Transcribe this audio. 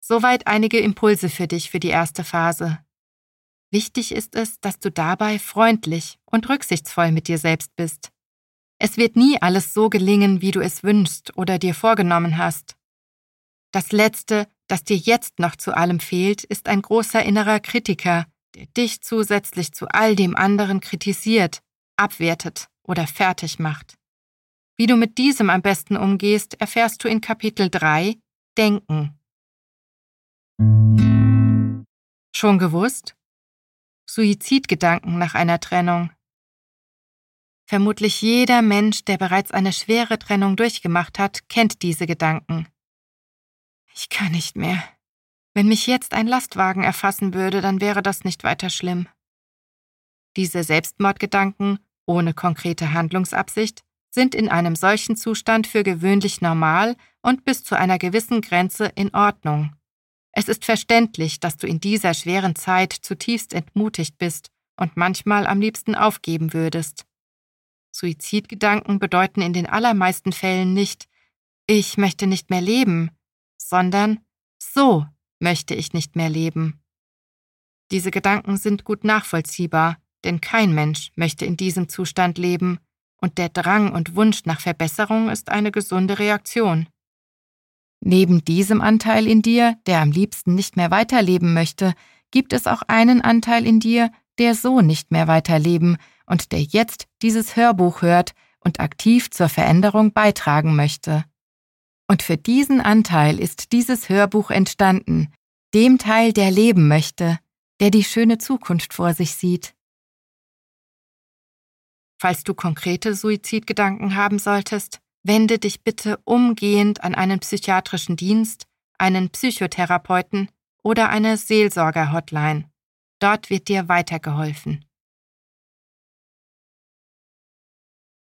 Soweit einige Impulse für dich für die erste Phase. Wichtig ist es, dass du dabei freundlich und rücksichtsvoll mit dir selbst bist. Es wird nie alles so gelingen, wie du es wünschst oder dir vorgenommen hast. Das Letzte, das dir jetzt noch zu allem fehlt, ist ein großer innerer Kritiker, der dich zusätzlich zu all dem anderen kritisiert, abwertet oder fertig macht. Wie du mit diesem am besten umgehst, erfährst du in Kapitel 3, Denken. Schon gewusst? Suizidgedanken nach einer Trennung. Vermutlich jeder Mensch, der bereits eine schwere Trennung durchgemacht hat, kennt diese Gedanken. Ich kann nicht mehr. Wenn mich jetzt ein Lastwagen erfassen würde, dann wäre das nicht weiter schlimm. Diese Selbstmordgedanken, ohne konkrete Handlungsabsicht, sind in einem solchen Zustand für gewöhnlich normal und bis zu einer gewissen Grenze in Ordnung. Es ist verständlich, dass du in dieser schweren Zeit zutiefst entmutigt bist und manchmal am liebsten aufgeben würdest. Suizidgedanken bedeuten in den allermeisten Fällen nicht, ich möchte nicht mehr leben, sondern so möchte ich nicht mehr leben. Diese Gedanken sind gut nachvollziehbar, denn kein Mensch möchte in diesem Zustand leben und der Drang und Wunsch nach Verbesserung ist eine gesunde Reaktion. Neben diesem Anteil in dir, der am liebsten nicht mehr weiterleben möchte, gibt es auch einen Anteil in dir, der so nicht mehr weiterleben und der jetzt dieses Hörbuch hört und aktiv zur Veränderung beitragen möchte. Und für diesen Anteil ist dieses Hörbuch entstanden, dem Teil, der leben möchte, der die schöne Zukunft vor sich sieht. Falls du konkrete Suizidgedanken haben solltest, wende dich bitte umgehend an einen psychiatrischen Dienst, einen Psychotherapeuten oder eine Seelsorger-Hotline. Dort wird dir weitergeholfen.